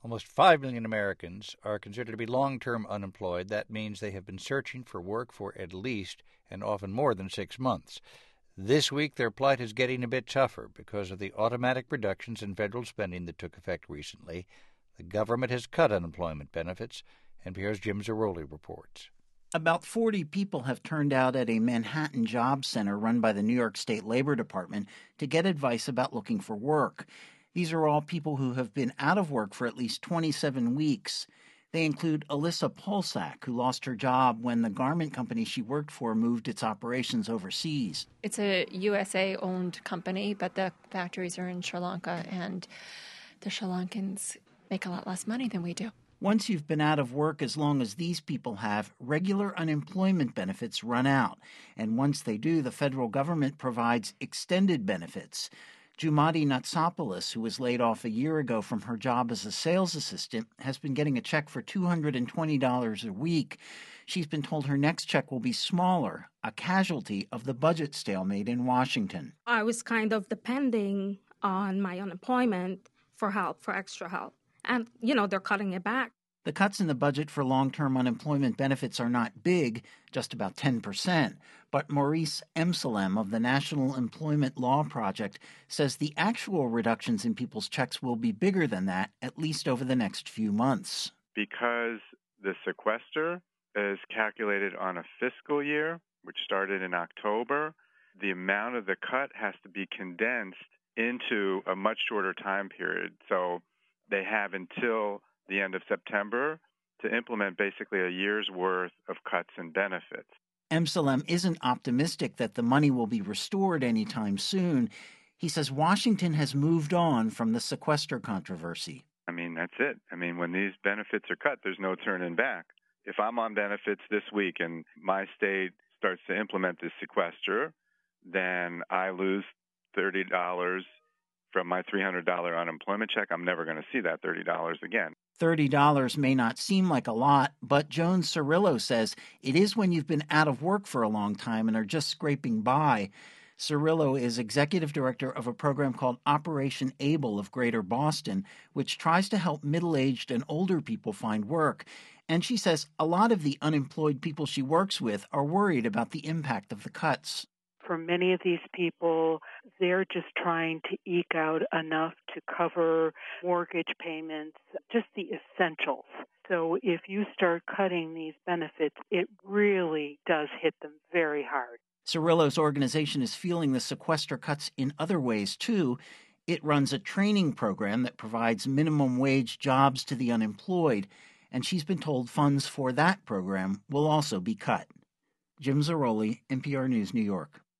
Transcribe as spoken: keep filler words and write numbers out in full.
Almost five million Americans are considered to be long-term unemployed. That means they have been searching for work for at least and often more than six months. This week, their plight is getting a bit tougher because of the automatic reductions in federal spending that took effect recently. The government has cut unemployment benefits. N P R's Jim Zarroli reports. About forty people have turned out at a Manhattan job center run by the New York State Labor Department to get advice about looking for work. These are all people who have been out of work for at least twenty-seven weeks. They include Alyssa Polsak, who lost her job when the garment company she worked for moved its operations overseas. It's a U S A-owned company, but the factories are in Sri Lanka, and the Sri Lankans make a lot less money than we do. Once you've been out of work as long as these people have, regular unemployment benefits run out. And once they do, the federal government provides extended benefits. Jumati Natsopoulos, who was laid off a year ago from her job as a sales assistant, has been getting a check for two hundred twenty dollars a week. She's been told her next check will be smaller, a casualty of the budget stalemate in Washington. I was kind of depending on my unemployment for help, for extra help. And, you know, they're cutting it back. The cuts in the budget for long-term unemployment benefits are not big, just about ten percent. But Maurice Emsalem of the National Employment Law Project says the actual reductions in people's checks will be bigger than that, at least over the next few months. Because the sequester is calculated on a fiscal year, which started in October, the amount of the cut has to be condensed into a much shorter time period. So they have until the end of September to implement basically a year's worth of cuts and benefits. Emsalem isn't optimistic that the money will be restored anytime soon. He says Washington has moved on from the sequester controversy. I mean, that's it. I mean, when these benefits are cut, there's no turning back. If I'm on benefits this week and my state starts to implement this sequester, then I lose thirty dollars from my three hundred dollars unemployment check. I'm never going to see that thirty dollars again. thirty dollars may not seem like a lot, but Joan Cirillo says it is when you've been out of work for a long time and are just scraping by. Cirillo is executive director of a program called Operation Able of Greater Boston, which tries to help middle-aged and older people find work. And she says a lot of the unemployed people she works with are worried about the impact of the cuts. For many of these people, they're just trying to eke out enough to cover mortgage payments, just the essentials. So if you start cutting these benefits, it really does hit them very hard. Cirillo's organization is feeling the sequester cuts in other ways, too. It runs a training program that provides minimum wage jobs to the unemployed, and she's been told funds for that program will also be cut. Jim Zarroli, N P R News, New York.